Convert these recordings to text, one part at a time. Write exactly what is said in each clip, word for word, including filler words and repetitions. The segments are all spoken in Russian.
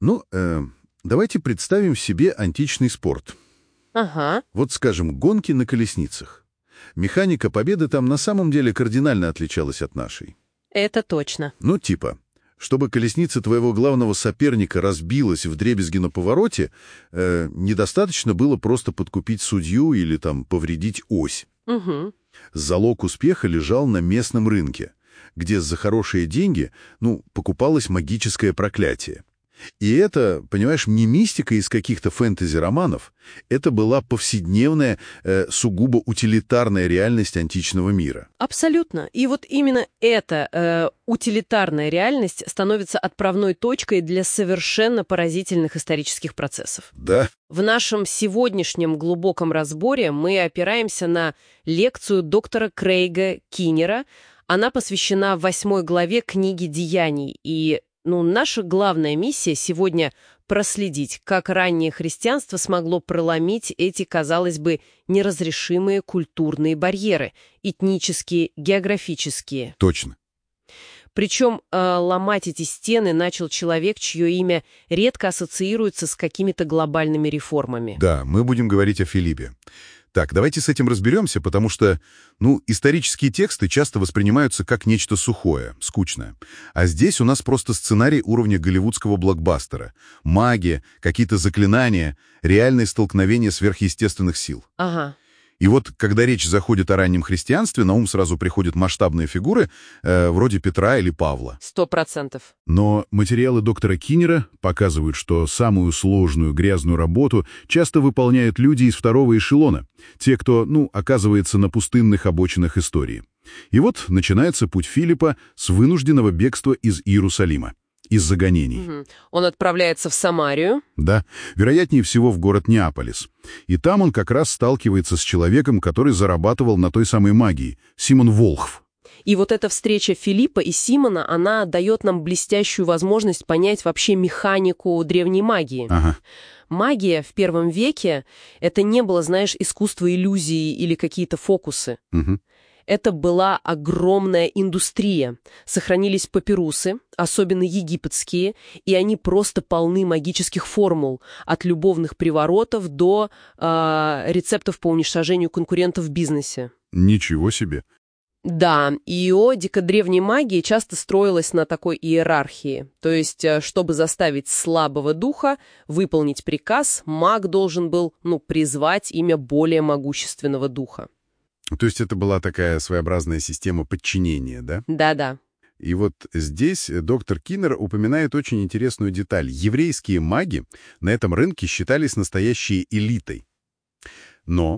Ну, э, давайте представим себе античный спорт. Ага. Вот, скажем, гонки на колесницах. Механика победы там на самом деле кардинально отличалась от нашей. Это точно. Ну, типа, чтобы колесница твоего главного соперника разбилась вдребезги на повороте, э, недостаточно было просто подкупить судью или там повредить ось. Угу. Залог успеха лежал на местном рынке, где за хорошие деньги, ну, покупалось магическое проклятие. И это, понимаешь, не мистика из каких-то фэнтези-романов. Это была повседневная, э, сугубо утилитарная реальность античного мира. Абсолютно. И вот именно эта э, утилитарная реальность становится отправной точкой для совершенно поразительных исторических процессов. Да. В нашем сегодняшнем глубоком разборе мы опираемся на лекцию доктора Крейга Киннера. Она посвящена восьмой главе книги «Деяний». И ну, наша главная миссия сегодня — проследить, как раннее христианство смогло проломить эти, казалось бы, неразрешимые культурные барьеры — этнические, географические. Точно. Причем э, ломать эти стены начал человек, чье имя редко ассоциируется с какими-то глобальными реформами. Да, мы будем говорить о Филиппе. Так, давайте с этим разберемся, потому что, ну, исторические тексты часто воспринимаются как нечто сухое, скучное. А здесь у нас просто сценарий уровня голливудского блокбастера. Магия, какие-то заклинания, реальные столкновения сверхъестественных сил. Ага. И вот, когда речь заходит о раннем христианстве, на ум сразу приходят масштабные фигуры, э, вроде Петра или Павла. Сто процентов. Но материалы доктора Киннера показывают, что самую сложную грязную работу часто выполняют люди из второго эшелона, те, кто, ну, оказывается на пустынных обочинах истории. И вот начинается путь Филиппа с вынужденного бегства из Иерусалима. Из-за гонений. Угу. Он отправляется в Самарию. Да, вероятнее всего в город Неаполис. И там он как раз сталкивается с человеком, который зарабатывал на той самой магии, Симон Волхв. И вот эта встреча Филиппа и Симона, она дает нам блестящую возможность понять вообще механику древней магии. Ага. Магия в первом веке — это не было, знаешь, искусство иллюзии или какие-то фокусы. Угу. Это была огромная индустрия. Сохранились папирусы, особенно египетские, и они просто полны магических формул, от любовных приворотов до э, рецептов по уничтожению конкурентов в бизнесе. Ничего себе. Да, и иодика древней магии часто строилась на такой иерархии. То есть, чтобы заставить слабого духа выполнить приказ, маг должен был, ну, призвать имя более могущественного духа. То есть это была такая своеобразная система подчинения, да? Да-да. И вот здесь доктор Киннер упоминает очень интересную деталь. Еврейские маги на этом рынке считались настоящей элитой. Но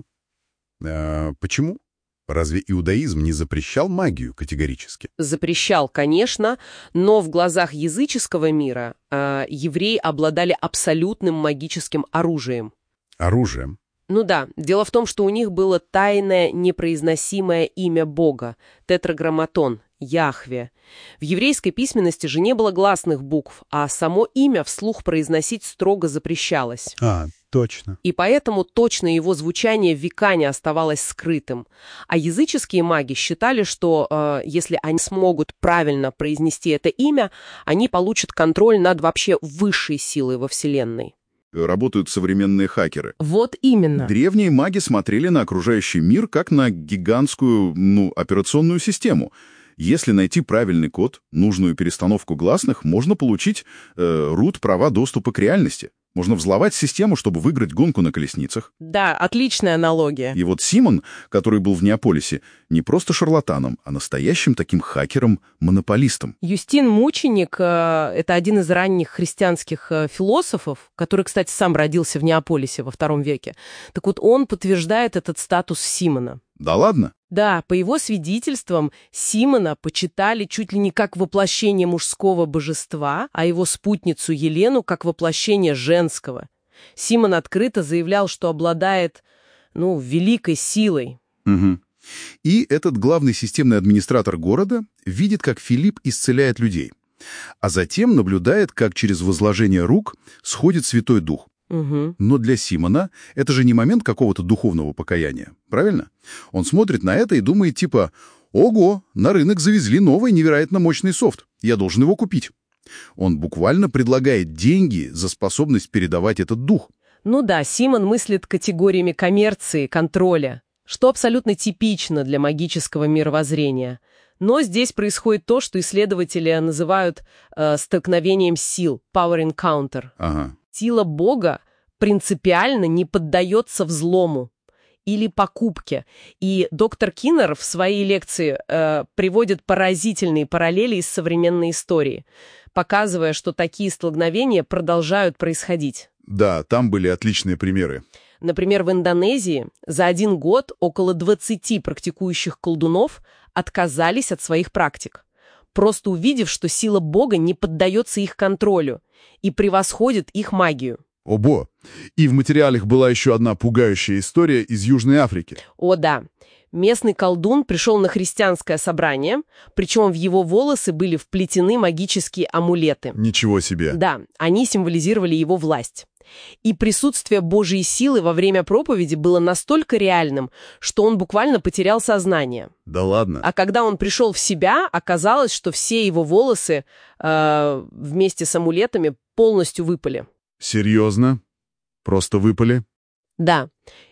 э, почему? Разве иудаизм не запрещал магию категорически? Запрещал, конечно, но в глазах языческого мира э, евреи обладали абсолютным магическим оружием. Оружием? Ну да, дело в том, что у них было тайное непроизносимое имя Бога — тетраграмматон, Яхве. В еврейской письменности же не было гласных букв, а само имя вслух произносить строго запрещалось. А, точно. И поэтому точно его звучание века не оставалось скрытым. А языческие маги считали, что э, если они смогут правильно произнести это имя, они получат контроль над вообще высшей силой во Вселенной. Работают современные хакеры. Вот именно. Древние маги смотрели на окружающий мир как на гигантскую, ну, операционную систему. Если найти правильный код, нужную перестановку гласных, можно получить э, рут права доступа к реальности. Можно взломать систему, чтобы выиграть гонку на колесницах. Да, отличная аналогия. И вот Симон, который был в Неаполисе, не просто шарлатаном, а настоящим таким хакером-монополистом. Юстин Мученик э, — это один из ранних христианских э, философов, который, кстати, сам родился в Неаполисе во втором веке. Так вот, он подтверждает этот статус Симона. Да ладно? Да, по его свидетельствам, Симона почитали чуть ли не как воплощение мужского божества, а его спутницу Елену как воплощение женского. Симон открыто заявлял, что обладает, ну, великой силой. Угу. И этот главный системный администратор города видит, как Филипп исцеляет людей, а затем наблюдает, как через возложение рук сходит Святой Дух. Угу. Но для Симона это же не момент какого-то духовного покаяния, правильно? Он смотрит на это и думает типа: «Ого, на рынок завезли новый невероятно мощный софт, я должен его купить». Он буквально предлагает деньги за способность передавать этот дух. Ну да, Симон мыслит категориями коммерции, контроля, что абсолютно типично для магического мировоззрения. Но здесь происходит то, что исследователи называют э, столкновением сил, power encounter. Ага. Сила Бога принципиально не поддается взлому или покупке. И доктор Киннер в своей лекции э, приводит поразительные параллели из современной истории, показывая, что такие столкновения продолжают происходить. Да, там были отличные примеры. Например, в Индонезии за один год около двадцати практикующих колдунов отказались от своих практик, просто увидев, что сила Бога не поддается их контролю и превосходит их магию. Обо! И в материалах была еще одна пугающая история из Южной Африки. О да, местный колдун пришел на христианское собрание, причем в его волосы были вплетены магические амулеты. Ничего себе! Да, они символизировали его власть. И присутствие Божьей силы во время проповеди было настолько реальным, что он буквально потерял сознание. Да ладно? А когда он пришел в себя, оказалось, что все его волосы э, вместе с амулетами полностью выпали. Серьезно? Просто выпали? Да.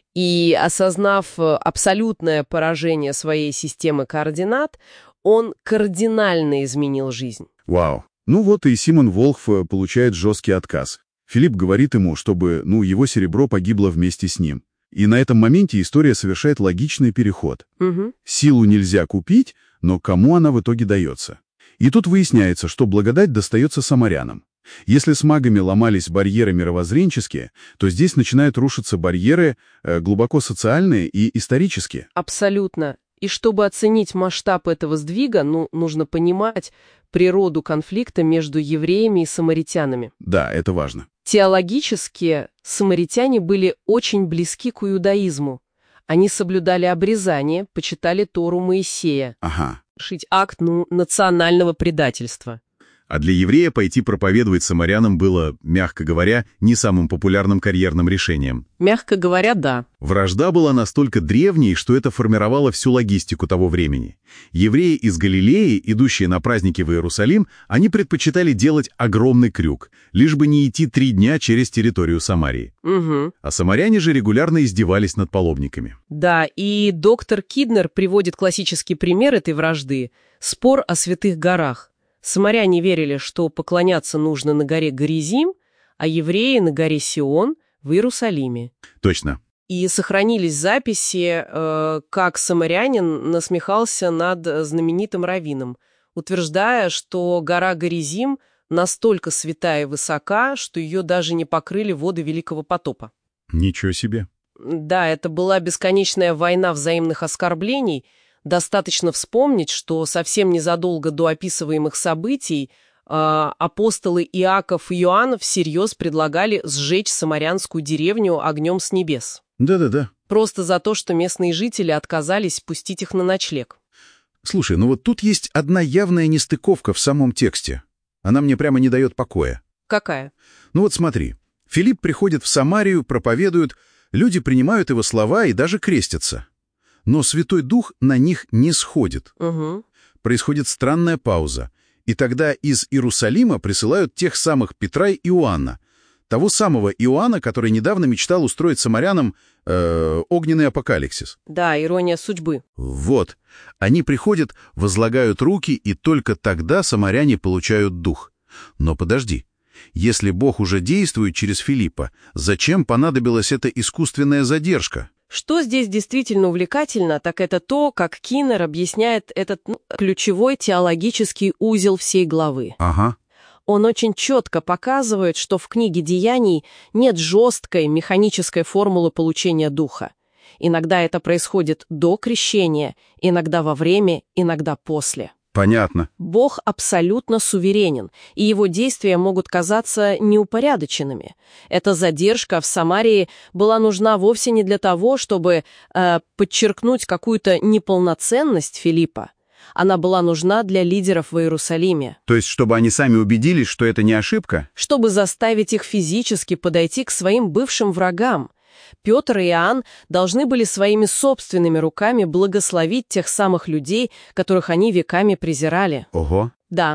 И осознав абсолютное поражение своей системы координат, он кардинально изменил жизнь. Вау. Ну вот и Симон Волхв получает жесткий отказ. Филипп говорит ему, чтобы, ну, его серебро погибло вместе с ним. И на этом моменте история совершает логичный переход. Угу. Силу нельзя купить, но кому она в итоге дается? И тут выясняется, что благодать достается самарянам. Если с магами ломались барьеры мировоззренческие, то здесь начинают рушиться барьеры э, глубоко социальные и исторические. Абсолютно. И чтобы оценить масштаб этого сдвига, ну, нужно понимать природу конфликта между евреями и самаритянами. Да, это важно. Теологически самаритяне были очень близки к иудаизму. Они соблюдали обрезание, почитали Тору Моисея. Ага. Шить акт, ну, национального предательства. А для еврея пойти проповедовать самарянам было, мягко говоря, не самым популярным карьерным решением. Мягко говоря, да. Вражда была настолько древней, что это формировало всю логистику того времени. Евреи из Галилеи, идущие на праздники в Иерусалим, они предпочитали делать огромный крюк, лишь бы не идти три дня через территорию Самарии. Угу. А самаряне же регулярно издевались над паломниками. Да, и доктор Киднер приводит классический пример этой вражды – спор о святых горах. Самаряне верили, что поклоняться нужно на горе Горизим, а евреи на горе Сион в Иерусалиме. Точно. И сохранились записи, э, как самарянин насмехался над знаменитым раввином, утверждая, что гора Горизим настолько святая и высока, что ее даже не покрыли воды Великого потопа. Ничего себе. Да, это была бесконечная война взаимных оскорблений. Достаточно вспомнить, что совсем незадолго до описываемых событий э, апостолы Иаков и Иоанн всерьез предлагали сжечь самарянскую деревню огнем с небес. Да-да-да. Просто за то, что местные жители отказались пустить их на ночлег. Слушай, ну вот тут есть одна явная нестыковка в самом тексте. Она мне прямо не дает покоя. Какая? Ну вот смотри. Филипп приходит в Самарию, проповедует, люди принимают его слова и даже крестятся. Но Святой Дух на них не сходит. Угу. Происходит странная пауза. И тогда из Иерусалима присылают тех самых Петра и Иоанна. Того самого Иоанна, который недавно мечтал устроить самарянам э, огненный апокалипсис. Да, ирония судьбы. Вот. Они приходят, возлагают руки, и только тогда самаряне получают дух. Но подожди. Если Бог уже действует через Филиппа, зачем понадобилась эта искусственная задержка? Что здесь действительно увлекательно, так это то, как Киннер объясняет этот ну, ключевой теологический узел всей главы. Ага. Он очень четко показывает, что в книге «Деяний» нет жесткой механической формулы получения духа. Иногда это происходит до крещения, иногда во время, иногда после. Понятно. Бог абсолютно суверенен, и его действия могут казаться неупорядоченными. Эта задержка в Самарии была нужна вовсе не для того, чтобы э, подчеркнуть какую-то неполноценность Филиппа. Она была нужна для лидеров в Иерусалиме. То есть, чтобы они сами убедились, что это не ошибка? Чтобы заставить их физически подойти к своим бывшим врагам. Петр и Иоанн должны были своими собственными руками благословить тех самых людей, которых они веками презирали. Ого. Да.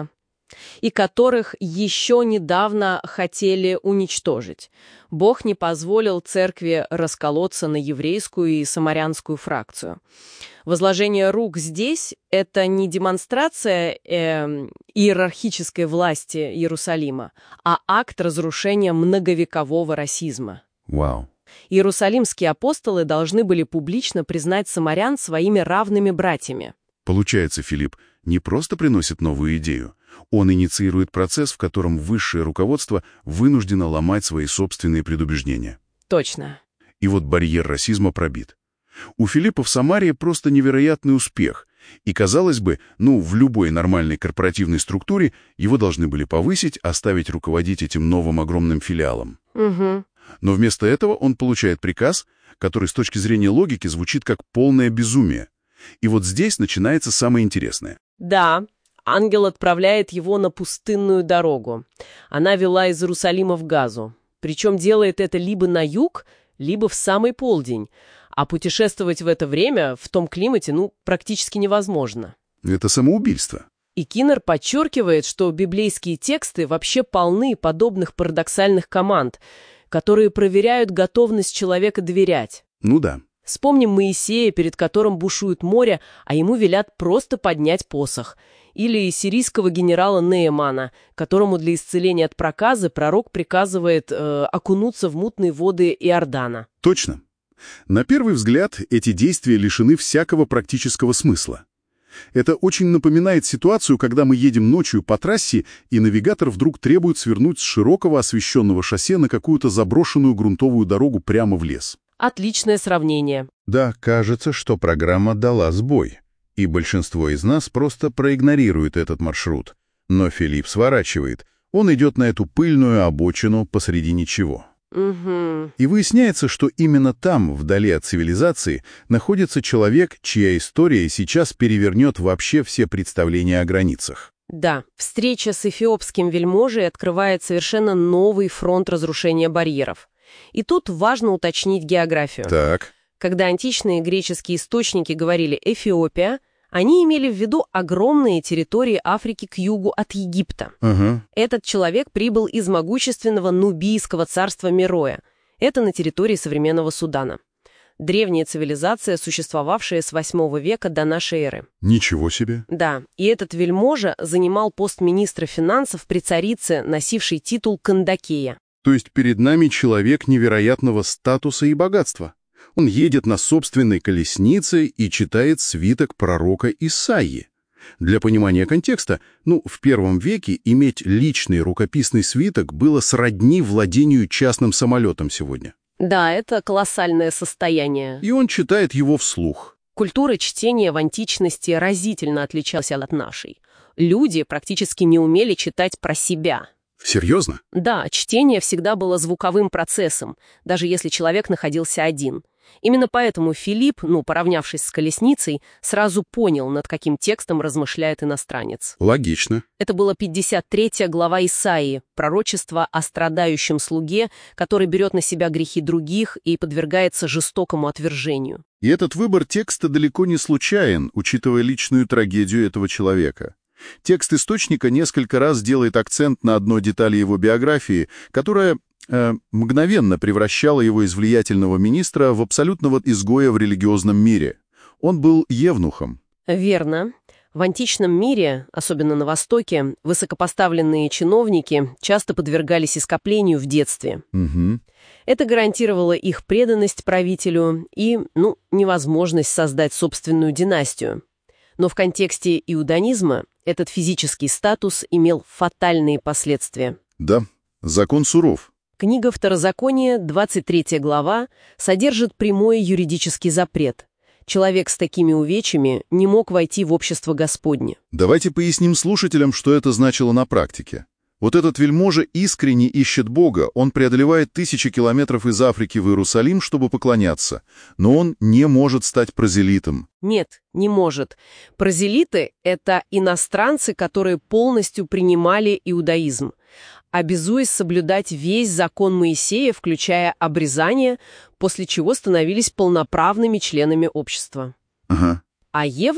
и которых еще недавно хотели уничтожить. Бог не позволил церкви расколоться на еврейскую и самарянскую фракцию. Возложение рук здесь — это не демонстрация э, иерархической власти Иерусалима, а акт разрушения многовекового расизма. Вау. Иерусалимские апостолы должны были публично признать самарян своими равными братьями. Получается, Филипп не просто приносит новую идею, он инициирует процесс, в котором высшее руководство вынуждено ломать свои собственные предубеждения. Точно. И вот барьер расизма пробит. У Филиппа в Самарии просто невероятный успех. И, казалось бы, ну, в любой нормальной корпоративной структуре его должны были повысить, оставить руководить этим новым огромным филиалом. Угу. Но вместо этого он получает приказ, который с точки зрения логики звучит как полное безумие. И вот здесь начинается самое интересное. Да, ангел отправляет его на пустынную дорогу. Она вела из Иерусалима в Газу. Причем делает это либо на юг, либо в самый полдень. А путешествовать в это время, в том климате, ну, практически невозможно. Это самоубийство. И Киннер подчеркивает, что библейские тексты вообще полны подобных парадоксальных команд, которые проверяют готовность человека доверять. Ну да. Вспомним Моисея, перед которым бушует море, а ему велят просто поднять посох. Или сирийского генерала Неэмана, которому для исцеления от проказы пророк приказывает э, окунуться в мутные воды Иордана. Точно. На первый взгляд, эти действия лишены всякого практического смысла. Это очень напоминает ситуацию, когда мы едем ночью по трассе, и навигатор вдруг требует свернуть с широкого освещенного шоссе на какую-то заброшенную грунтовую дорогу прямо в лес. Отличное сравнение. Да, кажется, что программа дала сбой, и большинство из нас просто проигнорирует этот маршрут. Но Филипп сворачивает. Он идет на эту пыльную обочину посреди ничего. Угу. И выясняется, что именно там, вдали от цивилизации, находится человек, чья история сейчас перевернет вообще все представления о границах. Да, встреча с эфиопским вельможей открывает совершенно новый фронт разрушения барьеров. И тут важно уточнить географию. Так. Когда античные греческие источники говорили «Эфиопия», они имели в виду огромные территории Африки к югу от Египта. Ага. Этот человек прибыл из могущественного нубийского царства Мероя. Это на территории современного Судана. Древняя цивилизация, существовавшая с восьмого века до нашей эры. Ничего себе. Да, и этот вельможа занимал пост министра финансов при царице, носившей титул Кандакея. То есть перед нами человек невероятного статуса и богатства. Он едет на собственной колеснице и читает свиток пророка Исаии. Для понимания контекста, ну, в первом веке иметь личный рукописный свиток было сродни владению частным самолетом сегодня. Да, это колоссальное состояние. И он читает его вслух. Культура чтения в античности разительно отличалась от нашей. Люди практически не умели читать про себя. Серьезно? Да, чтение всегда было звуковым процессом, даже если человек находился один. Именно поэтому Филипп, ну, поравнявшись с колесницей, сразу понял, над каким текстом размышляет иностранец. Логично. Это была пятьдесят третья глава Исаии, пророчество о страдающем слуге, который берет на себя грехи других и подвергается жестокому отвержению. И этот выбор текста далеко не случайен, учитывая личную трагедию этого человека. Текст источника несколько раз делает акцент на одной детали его биографии, которая э, мгновенно превращала его из влиятельного министра в абсолютного изгоя в религиозном мире. Он был евнухом. Верно. В античном мире, особенно на Востоке, высокопоставленные чиновники часто подвергались ископлению в детстве. Угу. Это гарантировало их преданность правителю и, ну, невозможность создать собственную династию. Но в контексте иуданизма этот физический статус имел фатальные последствия. Да, закон суров. Книга Второзакония, двадцать третья глава, содержит прямой юридический запрет. Человек с такими увечьями не мог войти в общество Господне. Давайте поясним слушателям, что это значило на практике. Вот этот вельможа искренне ищет Бога, он преодолевает тысячи километров из Африки в Иерусалим, чтобы поклоняться, но он не может стать прозелитом. Нет, не может. Прозелиты — это иностранцы, которые полностью принимали иудаизм, обязуясь соблюдать весь закон Моисея, включая обрезание, после чего становились полноправными членами общества. Ага. А евнух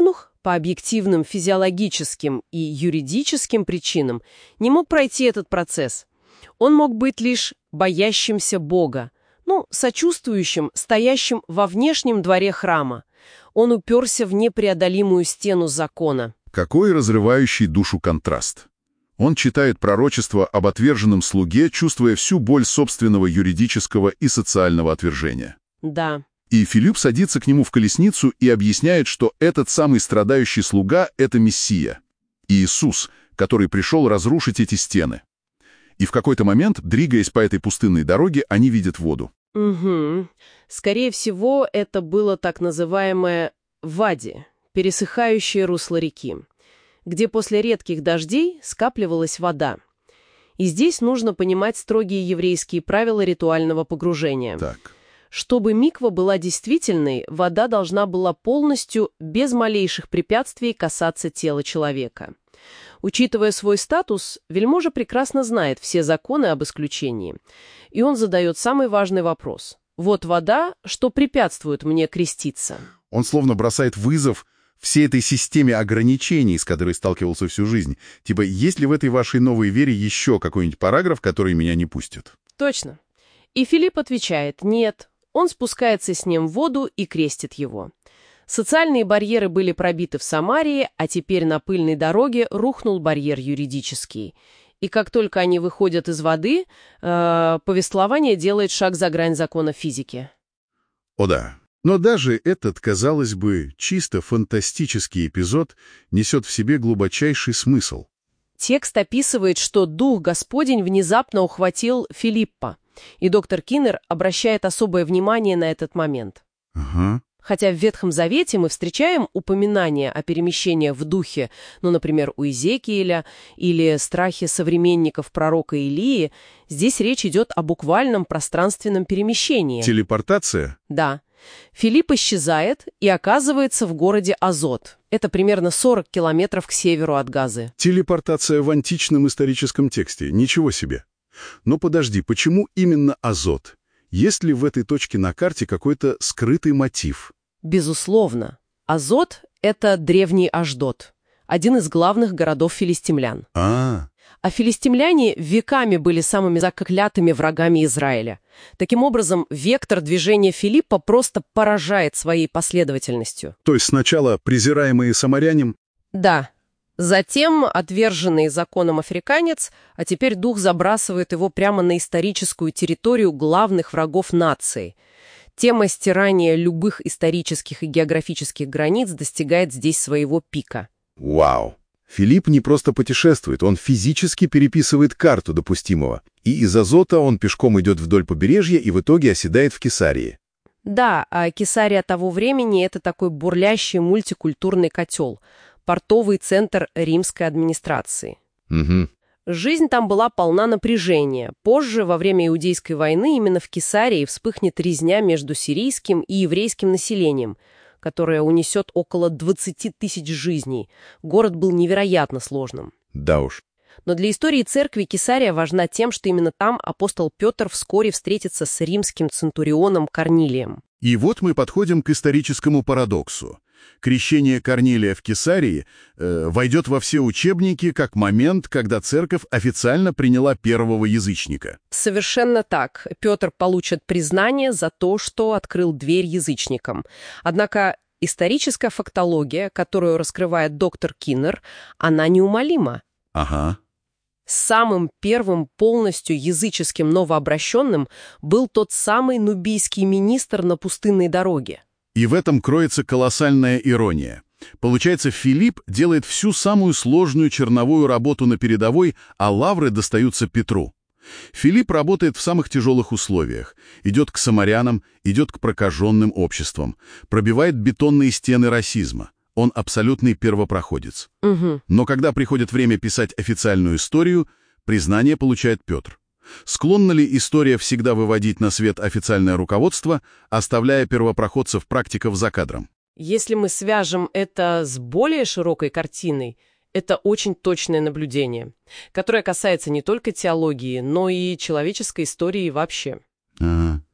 по объективным физиологическим и юридическим причинам не мог пройти этот процесс. Он мог быть лишь боящимся Бога, ну, сочувствующим, стоящим во внешнем дворе храма. Он уперся в непреодолимую стену закона. Какой разрывающий душу контраст! Он читает пророчество об отверженном слуге, чувствуя всю боль собственного юридического и социального отвержения. Да. И Филипп садится к нему в колесницу и объясняет, что этот самый страдающий слуга — это Мессия, Иисус, который пришел разрушить эти стены. И в какой-то момент, двигаясь по этой пустынной дороге, они видят воду. Угу. Скорее всего, это было так называемое вади, пересыхающее русло реки, где после редких дождей скапливалась вода. И здесь нужно понимать строгие еврейские правила ритуального погружения. Так. Чтобы миква была действительной, вода должна была полностью, без малейших препятствий, касаться тела человека. Учитывая свой статус, вельможа прекрасно знает все законы об исключении. И он задает самый важный вопрос. Вот вода, что препятствует мне креститься. Он словно бросает вызов всей этой системе ограничений, с которой сталкивался всю жизнь. Типа, есть ли в этой вашей новой вере еще какой-нибудь параграф, который меня не пустит? Точно. И Филипп отвечает «нет». Он спускается с ним в воду и крестит его. Социальные барьеры были пробиты в Самарии, а теперь на пыльной дороге рухнул барьер юридический. И как только они выходят из воды, э, повествование делает шаг за грань закона физики. О да. Но даже этот, казалось бы, чисто фантастический эпизод несет в себе глубочайший смысл. Текст описывает, что Дух Господень внезапно ухватил Филиппа, и доктор Киннер обращает особое внимание на этот момент. Ага. Хотя в Ветхом Завете мы встречаем упоминания о перемещениях в духе, ну, например, у Иезекииля или страхе современников пророка Илии, здесь речь идет о буквальном пространственном перемещении. Телепортация? Да. Филипп исчезает и оказывается в городе Азот. Это примерно сорок километров к северу от Газы. Телепортация в античном историческом тексте. Ничего себе. Но подожди, почему именно Азот? Есть ли в этой точке на карте какой-то скрытый мотив? Безусловно. Азот — это древний Ашдод, один из главных городов филистимлян. А, А филистимляне веками были самыми заклятыми врагами Израиля. Таким образом, вектор движения Филиппа просто поражает своей последовательностью. то есть сначала презираемые самарянин? Да. Затем отверженный законом африканец, а теперь дух забрасывает его прямо на историческую территорию главных врагов нации. Тема стирания любых исторических и географических границ достигает здесь своего пика. Вау! Филипп не просто путешествует, он физически переписывает карту допустимого. И из Азота он пешком идет вдоль побережья и в итоге оседает в Кесарии. Да, а Кесария того времени — это такой бурлящий мультикультурный котел, портовый центр римской администрации. Угу. Жизнь там была полна напряжения. Позже, во время Иудейской войны, именно в Кесарии вспыхнет резня между сирийским и еврейским населением, которая унесет около двадцати тысяч жизней. Город был невероятно сложным. Да уж. Но для истории церкви Кесария важна тем, что именно там апостол Петр вскоре встретится с римским центурионом Корнилием. И вот мы подходим к историческому парадоксу. Крещение Корнилия в Кесарии э, войдет во все учебники как момент, когда церковь официально приняла первого язычника. Совершенно так. Петр получит признание за то, что открыл дверь язычникам. Однако историческая фактология, которую раскрывает доктор Киннер, она неумолима. Ага. Самым первым полностью языческим новообращенным был тот самый нубийский министр на пустынной дороге. И в этом кроется колоссальная ирония. Получается, Филипп делает всю самую сложную черновую работу на передовой, а лавры достаются Петру. Филипп работает в самых тяжелых условиях. Идет к самарянам, идет к прокаженным обществам, пробивает бетонные стены расизма. Он абсолютный первопроходец. Угу. Но когда приходит время писать официальную историю, признание получает Петр. Склонна ли история всегда выводить на свет официальное руководство, оставляя первопроходцев практиков за кадром? Если мы свяжем это с более широкой картиной, это очень точное наблюдение, которое касается не только теологии, но и человеческой истории вообще. Ага.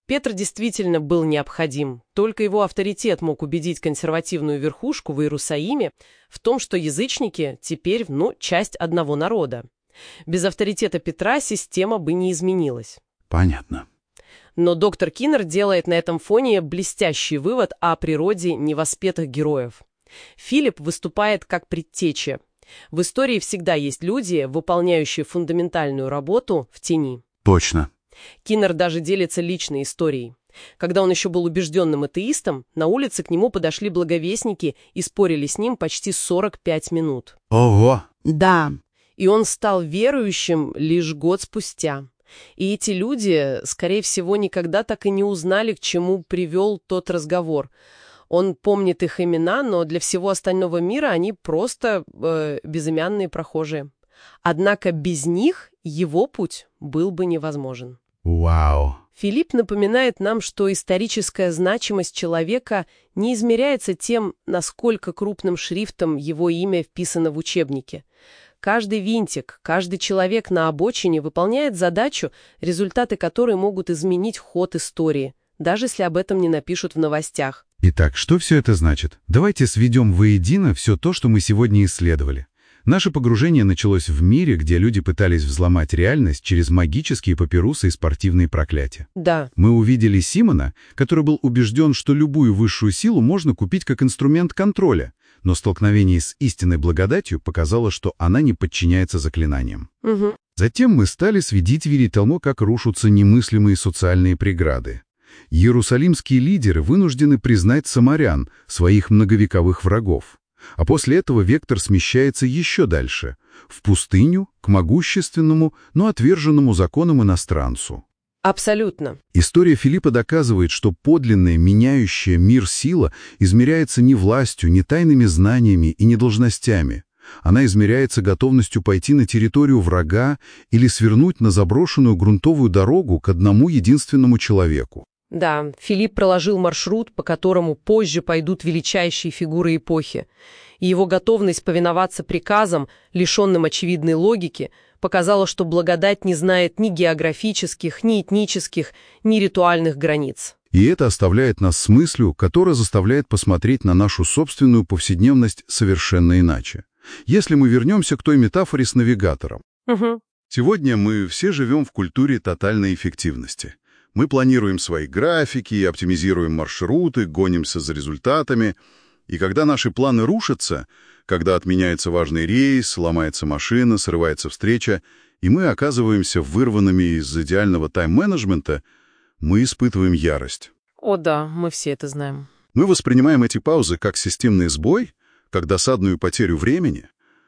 Петр действительно был необходим. Только его авторитет мог убедить консервативную верхушку в Иерусалиме в том, что язычники теперь, ну, часть одного народа. Без авторитета Петра система бы не изменилась. Понятно. Но доктор Киннер делает на этом фоне блестящий вывод о природе невоспетых героев. Филипп выступает как предтеча. В истории всегда есть люди, выполняющие фундаментальную работу в тени. Точно. Киннер даже делится личной историей. Когда он еще был убежденным атеистом, на улице к нему подошли благовестники и спорили с ним почти сорок пять минут. Ого! Да. И он стал верующим лишь год спустя. И эти люди, скорее всего, никогда так и не узнали, к чему привел тот разговор. Он помнит их имена, но для всего остального мира они просто э, безымянные прохожие. Однако без них его путь был бы невозможен. Вау! Филипп напоминает нам, что историческая значимость человека не измеряется тем, насколько крупным шрифтом его имя вписано в учебнике. Каждый винтик, каждый человек на обочине выполняет задачу, результаты которой могут изменить ход истории, даже если об этом не напишут в новостях. Итак, что все это значит? Давайте сведем воедино все то, что мы сегодня исследовали. Наше погружение началось в мире, где люди пытались взломать реальность через магические папирусы и спортивные проклятия. Да. Мы увидели Симона, который был убежден, что любую высшую силу можно купить как инструмент контроля, но столкновение с истинной благодатью показало, что она не подчиняется заклинаниям. Угу. Затем мы стали свидетелями тому, как рушатся немыслимые социальные преграды. Иерусалимские лидеры вынуждены признать самарян, своих многовековых врагов. А после этого вектор смещается еще дальше, в пустыню, к могущественному, но отверженному законам иностранцу. Абсолютно. История Филиппа доказывает, что подлинная, меняющая мир сила измеряется не властью, не тайными знаниями и не должностями. Она измеряется готовностью пойти на территорию врага или свернуть на заброшенную грунтовую дорогу к одному единственному человеку. Да, Филипп проложил маршрут, по которому позже пойдут величайшие фигуры эпохи. И его готовность повиноваться приказам, лишенным очевидной логики, показала, что благодать не знает ни географических, ни этнических, ни ритуальных границ. И это оставляет нас с мыслью, которая заставляет посмотреть на нашу собственную повседневность совершенно иначе. Если мы вернемся к той метафоре с навигатором. Угу. Сегодня мы все живем в культуре тотальной эффективности. Мы планируем свои графики, оптимизируем маршруты, гонимся за результатами. И когда наши планы рушатся, когда отменяется важный рейс, ломается машина, срывается встреча, и мы оказываемся вырванными из идеального тайм-менеджмента, мы испытываем ярость. О да, мы все это знаем. Мы воспринимаем эти паузы как системный сбой, как досадную потерю времени.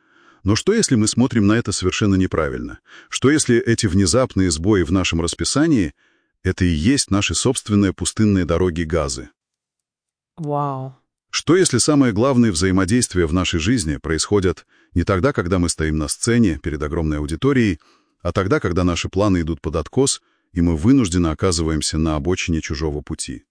Но что, если мы смотрим на это совершенно неправильно? Что, если эти внезапные сбои в нашем расписании — это и есть наши собственные пустынные дороги Газы? Вау. Что, если самые главные взаимодействия в нашей жизни происходят не тогда, когда мы стоим на сцене перед огромной аудиторией, а тогда, когда наши планы идут под откос, и мы вынужденно оказываемся на обочине чужого пути?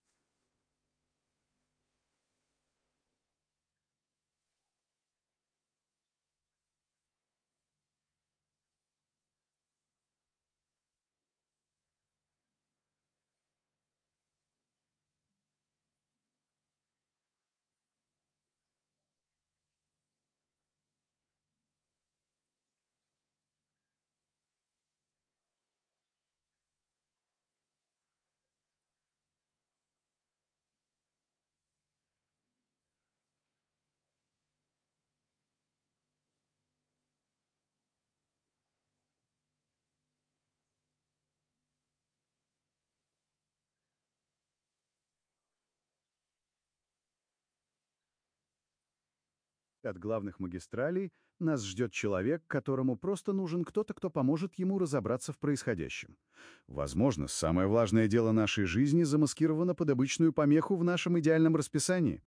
От главных магистралей нас ждет человек, которому просто нужен кто-то, кто поможет ему разобраться в происходящем. Возможно, самое важное дело нашей жизни замаскировано под обычную помеху в нашем идеальном расписании.